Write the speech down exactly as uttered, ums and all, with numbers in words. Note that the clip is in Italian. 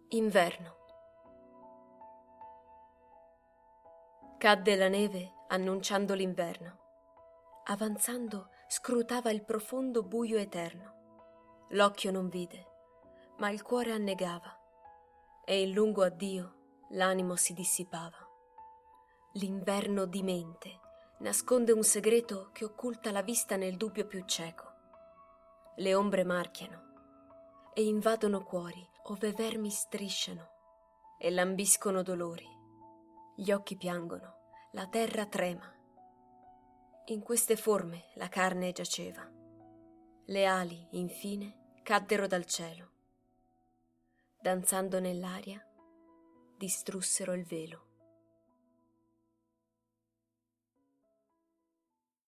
Inverno. Cadde la neve annunciando l'inverno. Avanzando scrutava il profondo buio eterno. L'occhio non vide, ma il cuore annegava, e in lungo addio l'animo si dissipava. L'inverno di mente nasconde un segreto che occulta la vista nel dubbio più cieco. Le ombre marchiano e invadono cuori ove vermi strisciano e lambiscono dolori. Gli occhi piangono, la terra trema. In queste forme la carne giaceva. Le ali, infine, caddero dal cielo. Danzando nell'aria, distrussero il velo.